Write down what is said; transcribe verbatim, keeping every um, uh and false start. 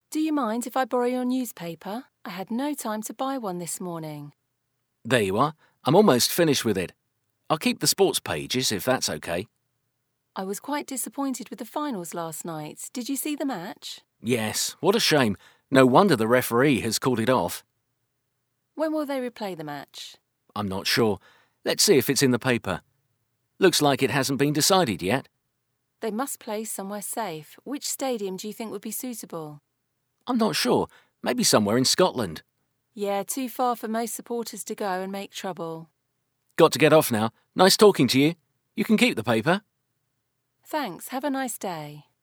Do you mind if I borrow your newspaper? I had no time to buy one this morning. There you are. I'm almost finished with it. I'll keep the sports pages if that's okay. I was quite disappointed with the finals last night. Did you see the match? Yes, what a shame. No wonder the referee has called it off. When will they replay the match? I'm not sure. Let's see if it's in the paper. Looks like it hasn't been decided yet. They must play somewhere safe. Which stadium do you think would be suitable? I'm not sure. Maybe somewhere in Scotland. Yeah, too far for most supporters to go and make trouble. Got to get off now. Nice talking to you. You can keep the paper. Thanks. Have a nice day.